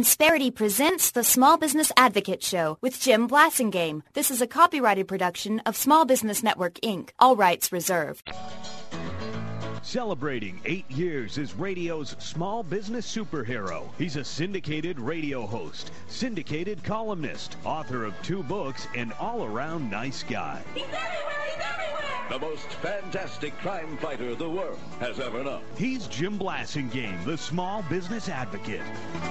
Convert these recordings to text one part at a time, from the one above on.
Insperity presents the Small Business Advocate Show with Jim Blasingame. This is a copyrighted production of Small Business Network, Inc. All rights reserved. Celebrating 8 years as radio's small business superhero. He's a syndicated radio host, syndicated columnist, author of 2 books, and all-around nice guy. He's everywhere! He's everywhere! The most fantastic crime fighter the world has ever known. He's Jim Blasingame, the small business advocate.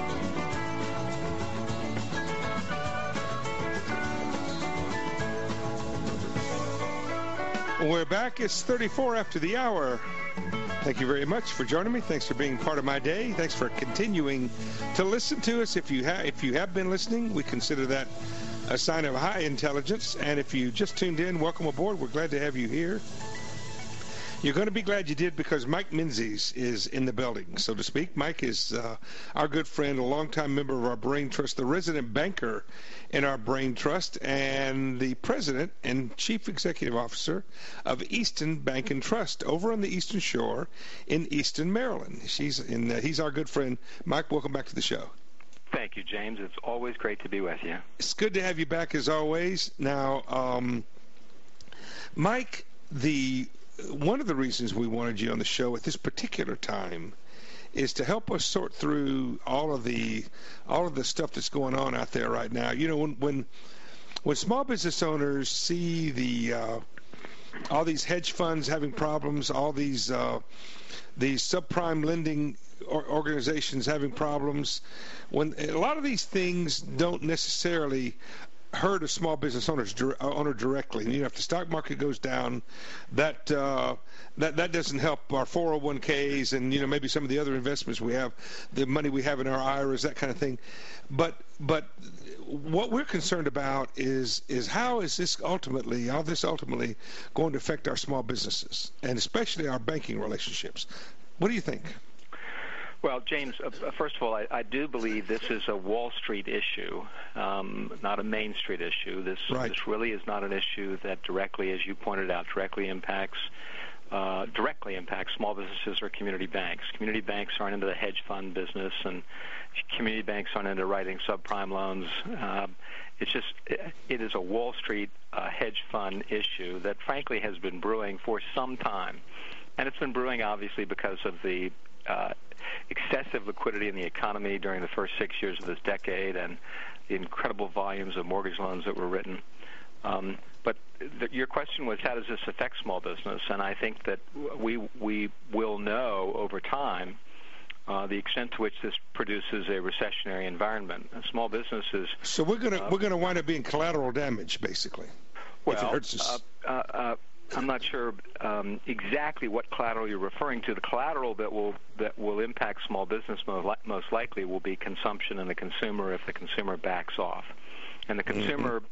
We're back. It's 34 after the hour. Thank you very much for joining me. Thanks for being part of my day. Thanks for continuing to listen to us. If you have been listening, we consider that a sign of high intelligence. And if you just tuned in, welcome aboard. We're glad to have you here. You're going to be glad you did because Mike Menzies is in the building, so to speak. Mike is our good friend, a longtime member of our Brain Trust, the resident banker in our Brain Trust, and the president and chief executive officer of Easton Bank and Trust over on the Eastern Shore in Easton, Maryland. He's our good friend. Mike, welcome back to the show. Thank you, James. It's always great to be with you. It's good to have you back as always. Now, Mike, one of the reasons we wanted you on the show at this particular time is to help us sort through all of the stuff that's going on out there right now. You know, when small business owners see all these hedge funds having problems, all these subprime lending organizations having problems, when a lot of these things don't necessarily hurt a small business owner directly. You know, if the stock market goes down, that doesn't help our 401ks and, you know, maybe some of the other investments we have, the money we have in our IRAs, that kind of thing. But what we're concerned about is how is this ultimately going to affect our small businesses and especially our banking relationships? What do you think? Well, James, first of all, I do believe this is a Wall Street issue, not a Main Street issue. This really is not an issue that directly, as you pointed out, directly impacts small businesses or community banks. Community banks aren't into the hedge fund business, and community banks aren't into writing subprime loans. It is a Wall Street hedge fund issue that, frankly, has been brewing for some time. And it's been brewing, obviously, because of the excessive liquidity in the economy during the first 6 years of this decade and the incredible volumes of mortgage loans that were written. But your question was, how does this affect small business? And I think that we will know over time the extent to which this produces a recessionary environment. Small businesses. So we're gonna wind up being collateral damage, basically. Well, if it hurts us. I'm not sure exactly what collateral you're referring to. The collateral that will impact small business most likely will be consumption and the consumer if the consumer backs off. And the consumer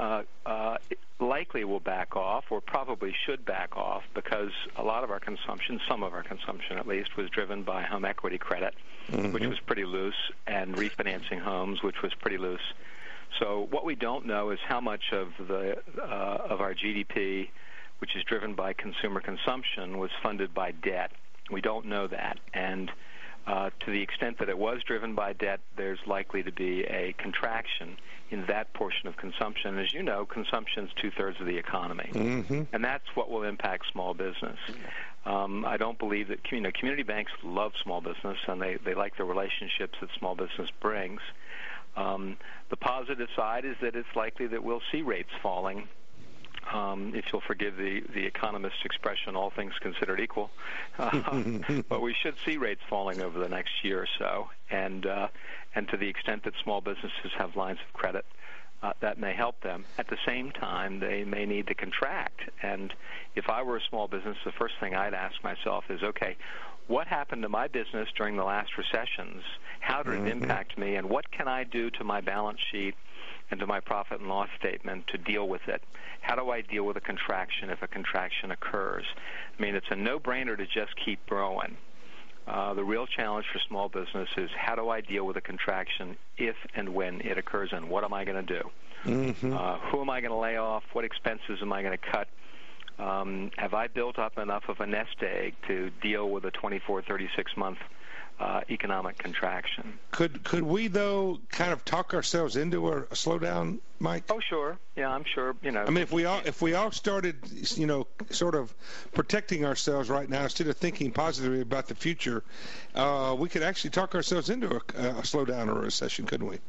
likely will back off or probably should back off because a lot of our consumption, some of our consumption at least, was driven by home equity credit, which was pretty loose, and refinancing homes, which was pretty loose. So what we don't know is how much of our GDP, which is driven by consumer consumption, was funded by debt. We don't know that. And to the extent that it was driven by debt, there's likely to be a contraction in that portion of consumption. As you know, consumption is 2/3 of the economy. And that's what will impact small business. I don't believe that community banks love small business, and they like the relationships that small business brings. The positive side is that it's likely that we'll see rates falling. If you'll forgive the economist's expression, all things considered equal. But we should see rates falling over the next year or so. And to the extent that small businesses have lines of credit, that may help them. At the same time, they may need to contract. And if I were a small business, the first thing I'd ask myself is, okay, what happened to my business during the last recessions? How did it impact me? And what can I do to my balance sheet and to my profit and loss statement to deal with it? How do I deal with a contraction if a contraction occurs? I mean, it's a no-brainer to just keep growing. The real challenge for small business is how do I deal with a contraction if and when it occurs, and what am I going to do? Who am I going to lay off? What expenses am I going to cut? Have I built up enough of a nest egg to deal with a 24, 36-month economic contraction. Could we, though, kind of talk ourselves into a slowdown, Mike? Oh, sure. Yeah, I'm sure. You know, I mean, if we all started, you know, sort of protecting ourselves right now instead of thinking positively about the future, we could actually talk ourselves into a slowdown or a recession, couldn't we?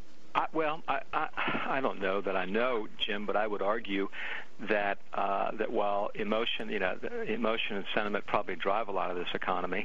I don't know that I know, Jim, but I would argue that while emotion and sentiment probably drive a lot of this economy,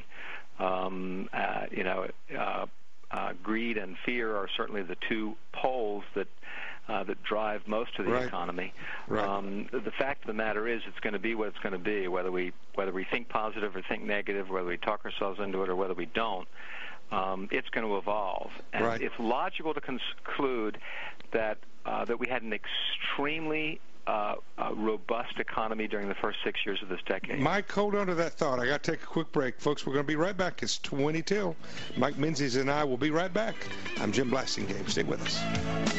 greed and fear are certainly the two poles that drive most of the economy. Right. The fact of the matter is, it's going to be what it's going to be, whether we think positive or think negative, whether we talk ourselves into it or whether we don't. It's going to evolve, and it's logical to conclude that we had an extremely robust economy during the first 6 years of this decade. Mike, hold on to that thought. I got to take a quick break. Folks, we're going to be right back. It's 20 till. Mike Menzies and I will be right back. I'm Jim Blasingame. Stay with us.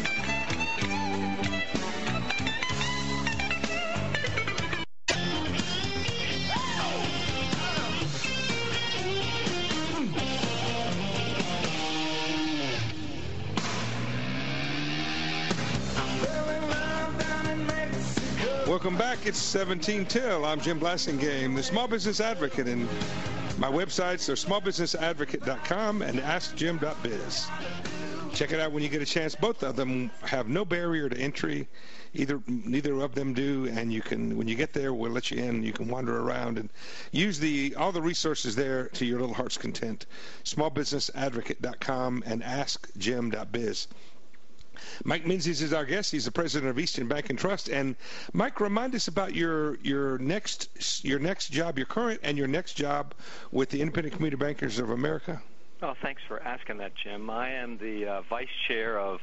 Welcome back. It's 17 till. I'm Jim Blasingame, the Small Business Advocate, and my websites are smallbusinessadvocate.com and askjim.biz. Check it out when you get a chance. Both of them have no barrier to entry. Neither of them do, and you can, when you get there, we'll let you in. You can wander around and use all the resources there to your little heart's content. Smallbusinessadvocate.com and askjim.biz. Mike Menzies is our guest. He's the president of Eastern Bank and Trust. And Mike, remind us about your next job, your current and your next job with the Independent Community Bankers of America. Oh, thanks for asking that, Jim. I am the vice chair of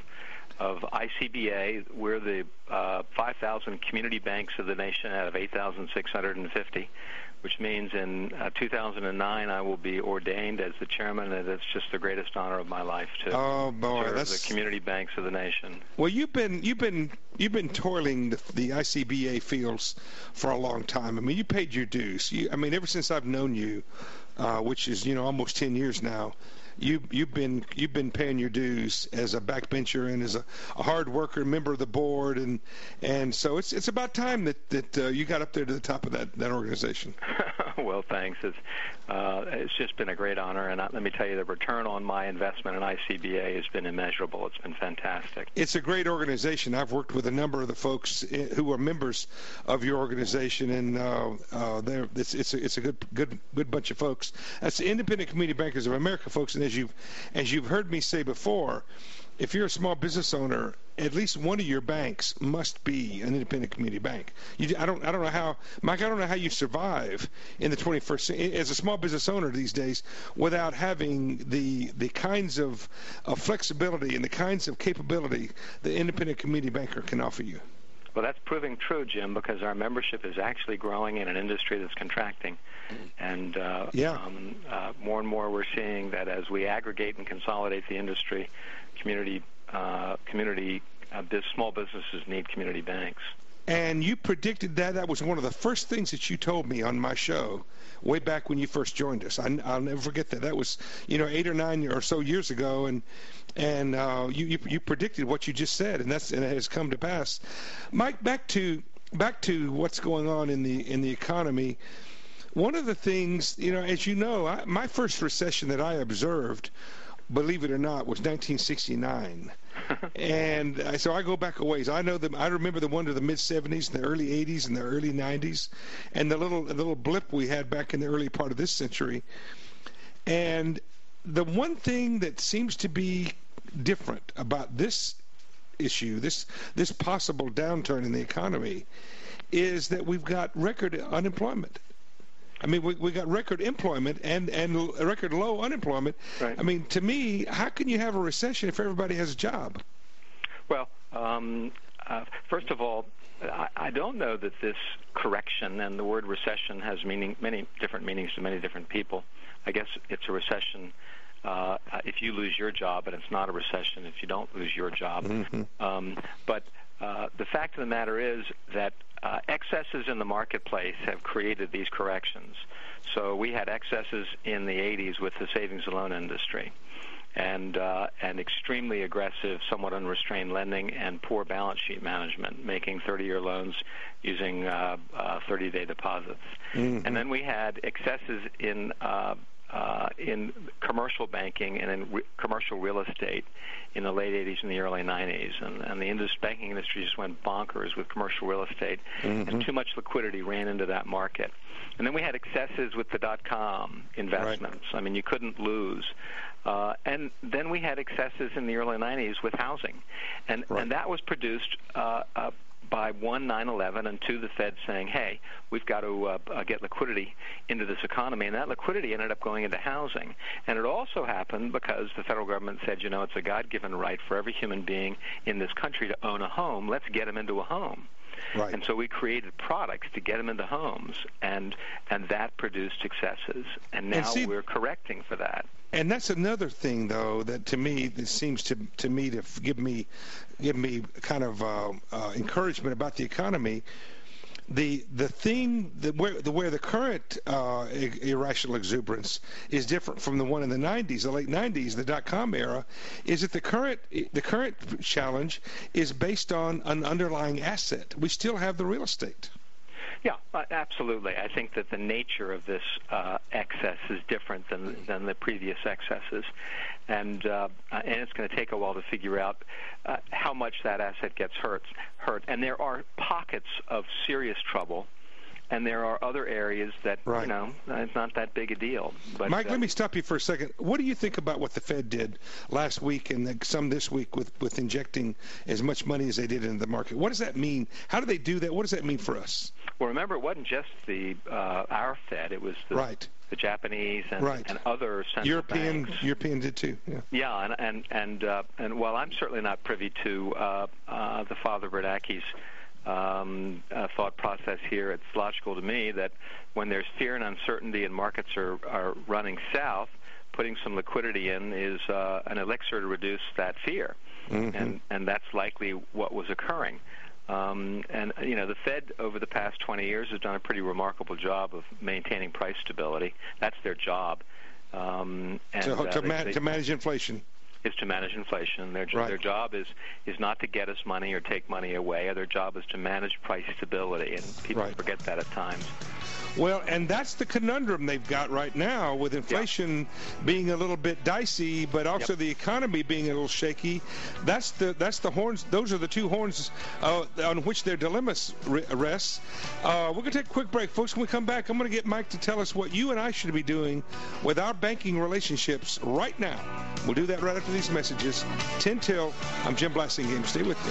ICBA. We're the 5,000 community banks of the nation out of 8,650. Which means in 2009 I will be ordained as the chairman, and it's just the greatest honor of my life to serve the community banks of the nation. Well, you've been toiling the ICBA fields for a long time. I mean, you paid your dues. Ever since I've known you, which is almost 10 years now. You've been paying your dues as a backbencher and as a hard worker, member of the board, and so it's about time that you got up there to the top of that organization. Well, thanks. It's just been a great honor, and let me tell you, the return on my investment in ICBA has been immeasurable. It's been fantastic. It's a great organization. I've worked with a number of the folks who are members of your organization, and it's a good bunch of folks. That's the Independent Community Bankers of America, folks. And as you've heard me say before, if you're a small business owner, at least one of your banks must be an independent community bank. I don't know how, Mike. I don't know how you survive in the 21st century as a small business owner these days without having the kinds of flexibility and the kinds of capability the independent community banker can offer you. Well, that's proving true, Jim, because our membership is actually growing in an industry that's contracting. And more and more we're seeing that as we aggregate and consolidate the industry, small businesses need community banks. And you predicted that. That was one of the first things that you told me on my show way back when you first joined us. I'll never forget that. That was 8 or 9 or so years ago, and you predicted what you just said, and it has come to pass. Mike, back to what's going on in the economy. One of the things, as you know, my first recession that I observed, believe it or not, was 1969. And so I go back a ways. I remember the one to the mid-'70s, and the early '80s, and the early '90s, and the little blip we had back in the early part of this century. And the one thing that seems to be different about this issue, this possible downturn in the economy, is that we've got record unemployment. I mean, we got record employment and record low unemployment. Right. I mean, to me, how can you have a recession if everybody has a job? Well, first of all, I don't know that this correction, and the word recession has many different meanings to many different people. I guess it's a recession if you lose your job, and it's not a recession if you don't lose your job. Mm-hmm. But the fact of the matter is that excesses in the marketplace have created these corrections. So we had excesses in the 80s with the savings and loan industry, and extremely aggressive, somewhat unrestrained lending and poor balance sheet management, making 30-year loans using 30-day deposits. Mm-hmm. And then we had excesses in commercial banking and in commercial real estate in the late 80s and the early 90s. And the banking industry just went bonkers with commercial real estate, mm-hmm. and too much liquidity ran into that market. And then we had excesses with the dot-com investments. Right. I mean, you couldn't lose. And then we had excesses in the early 90s with housing. And that was produced by, one, 9/11, and two, the Fed saying, hey, we've got to get liquidity into this economy. And that liquidity ended up going into housing. And it also happened because the federal government said, you know, it's a God-given right for every human being in this country to own a home. Let's get them into a home. Right. And so we created products to get them into homes, and that produced excesses. And now we're correcting for that. And that's another thing, though, that to me, that seems to me to give me kind of encouragement about the economy. The theme where the current irrational exuberance is different from the one in the 90s, the late 90s, the dot-com era, is that the current challenge is based on an underlying asset. We still have the real estate. Yeah, absolutely. I think that the nature of this excess is different than the previous excesses, and it's going to take a while to figure out how much that asset gets hurt. And there are pockets of serious trouble, and there are other areas that, you know, it's not that big a deal. But, Mike, let me stop you for a second. What do you think about what the Fed did last week and some this week with injecting as much money as they did into the market? What does that mean? How do they do that? What does that mean for us? Well, remember, it wasn't just our Fed. It was the Japanese and other central banks. European did too. Yeah, and while I'm certainly not privy to the Father Bernake's thought process here, it's logical to me that when there's fear and uncertainty and markets are running south, putting some liquidity in is an elixir to reduce that fear, mm-hmm. and that's likely what was occurring. And, you know, the Fed over the past 20 years has done a pretty remarkable job of maintaining price stability. That's their job. To manage inflation. Is to manage inflation. Their job is not to get us money or take money away. Their job is to manage price stability, and people forget that at times. Well, and that's the conundrum they've got right now with inflation being a little bit dicey, but also the economy being a little shaky. That's the horns. Those are the two horns on which their dilemma rests. We're going to take a quick break, folks. When we come back, I'm going to get Mike to tell us what you and I should be doing with our banking relationships right now. We'll do that right after these messages. 10 till. I'm Jim Blasingame. Stay with me.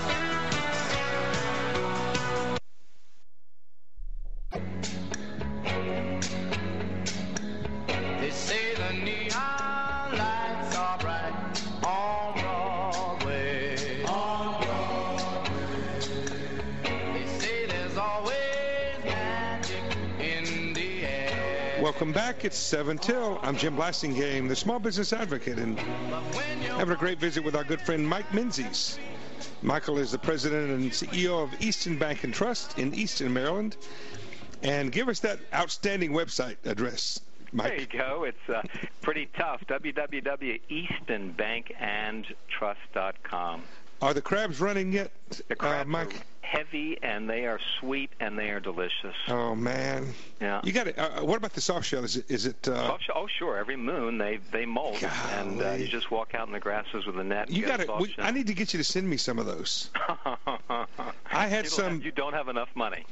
Welcome back. It's 7 till. I'm Jim Blasingame, the Small Business Advocate, and having a great visit with our good friend Mike Menzies. Michael is the president and CEO of Easton Bank and Trust in Easton, Maryland. And give us that outstanding website address, Mike. There you go. It's pretty tough. www.eastonbankandtrust.com. Are the crabs running yet, the crabs Mike? Are heavy, and they are sweet, and they are delicious. Oh man! Yeah. You got it. What about the soft shell? Is it? Soft shell? Oh sure. Every moon they molt, and you just walk out in the grasses with a net. You got it. I need to get you to send me some of those. I had some. You don't have enough money.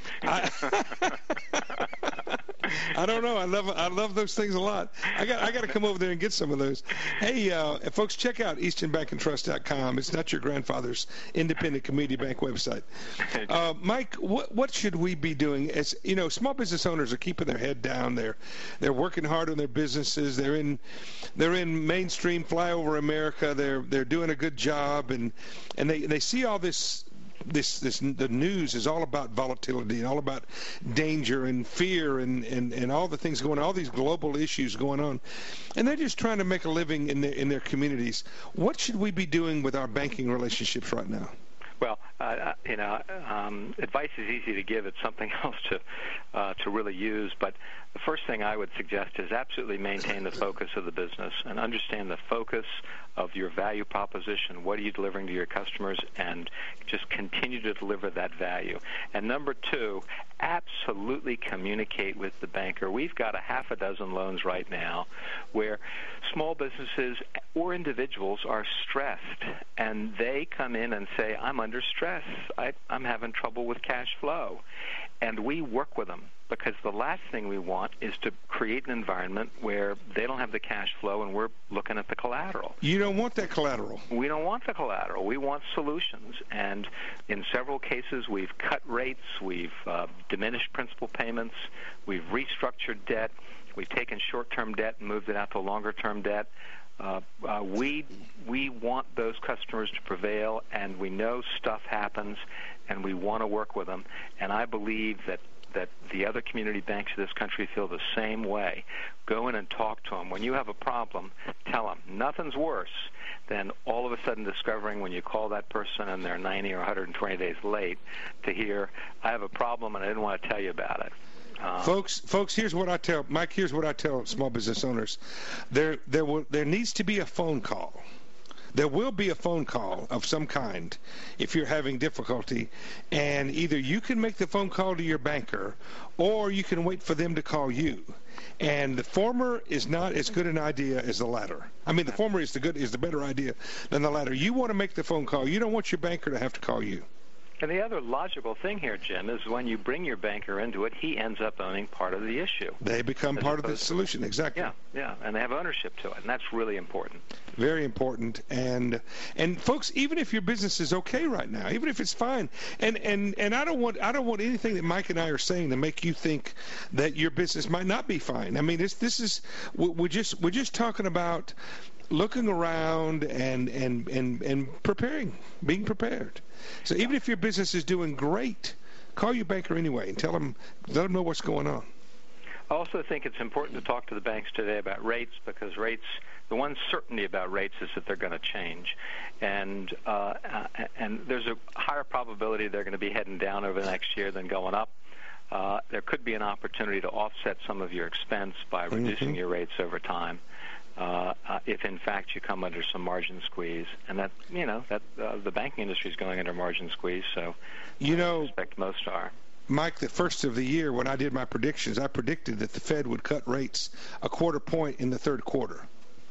I don't know. I love those things a lot. I got to come over there and get some of those. Hey, folks, check out EastonBankandTrust.com. It's not your grandfather's independent community bank website. Mike, what should we be doing? As you know, small business owners are keeping their head down. They're working hard on their businesses. They're in mainstream flyover America. They're doing a good job, and they see all this. The news is all about volatility and all about danger and fear and all the things going on, all these global issues going on, and they're just trying to make a living in their communities. What should we be doing with our banking relationships right now? Well, advice is easy to give. It's something else to really use. But the first thing I would suggest is absolutely maintain the focus of the business and understand the focus of your value proposition. What are you delivering to your customers? And just continue to deliver that value. And number two, absolutely communicate with the banker. We've got a half a dozen loans right now where small businesses or individuals are stressed, and they come in and say, I'm under stress. I'm having trouble with cash flow. And we work with them, because the last thing we want is to create an environment where they don't have the cash flow and we're looking at the collateral. You don't want that collateral. We don't want the collateral. We want solutions. And in several cases, we've cut rates, we've diminished principal payments, we've restructured debt, we've taken short-term debt and moved it out to longer-term debt. We want those customers to prevail, and we know stuff happens, and we want to work with them. And I believe that the other community banks of this country feel the same way. Go in and talk to them. When you have a problem, tell them. Nothing's worse than all of a sudden discovering when you call that person and they're 90 or 120 days late to hear, I have a problem and I didn't want to tell you about it. Folks, here's what I tell Mike. Here's what I tell small business owners: there needs to be a phone call. There will be a phone call of some kind if you're having difficulty, and either you can make the phone call to your banker, or you can wait for them to call you. And the former is not as good an idea as the latter. I mean, the former is the better idea than the latter. You want to make the phone call. You don't want your banker to have to call you. And the other logical thing here, Jim, is when you bring your banker into it, he ends up owning part of the issue. They become part of the solution, exactly. Yeah, and they have ownership to it, and that's really important. Very important. And folks, even if your business is okay right now, even if it's fine, and I don't want anything that Mike and I are saying to make you think that your business might not be fine. I mean, we're just talking about looking around and preparing, being prepared. So even if your business is doing great, call your banker anyway and let them know what's going on. I also think it's important to talk to the banks today about rates, because the one certainty about rates is that they're going to change, and there's a higher probability they're going to be heading down over the next year than going up. There could be an opportunity to offset some of your expense by reducing your rates over time. If in fact you come under some margin squeeze, and that the banking industry is going under margin squeeze, so I expect most are. Mike, the first of the year when I did my predictions, I predicted that the Fed would cut rates a quarter point in the third quarter.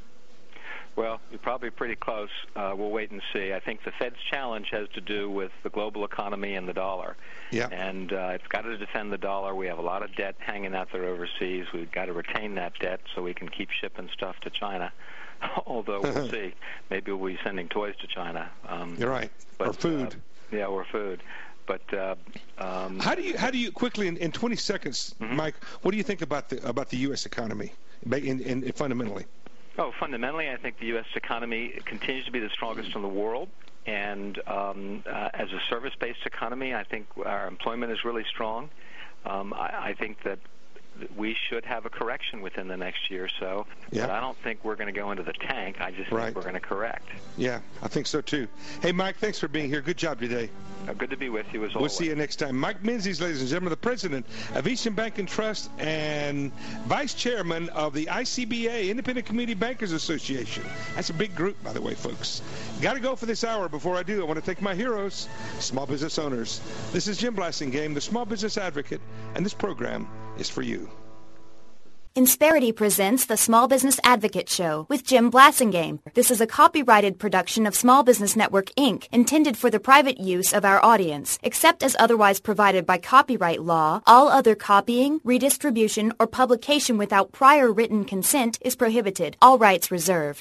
Well, you're probably pretty close. We'll wait and see. I think the Fed's challenge has to do with the global economy and the dollar. Yeah. And it's got to defend the dollar. We have a lot of debt hanging out there overseas. We've got to retain that debt so we can keep shipping stuff to China. Although we'll see. Maybe we'll be sending toys to China. You're right. Or food. Or food. But how do you quickly in 20 seconds, Mike? What do you think about the U.S. economy, in fundamentally? Oh, fundamentally, I think the U.S. economy continues to be the strongest in the world. And as a service-based economy, I think our employment is really strong. I think that we should have a correction within the next year or so. Yeah. But I don't think we're going to go into the tank. I just think we're going to correct. Yeah, I think so too. Hey, Mike, thanks for being here. Good job today. Good to be with you as always. We'll see you next time. Mike Menzies, ladies and gentlemen, the president of Eastern Bank and Trust and vice chairman of the ICBA, Independent Community Bankers Association. That's a big group, by the way, folks. Got to go for this hour. Before I do, I want to thank my heroes, small business owners. This is Jim Blasingame, the small business advocate, and this program is for you. Insperity presents the Small Business Advocate Show with Jim Blasingame. This is a copyrighted production of Small Business Network, Inc., intended for the private use of our audience. Except as otherwise provided by copyright law, all other copying, redistribution, or publication without prior written consent is prohibited. All rights reserved.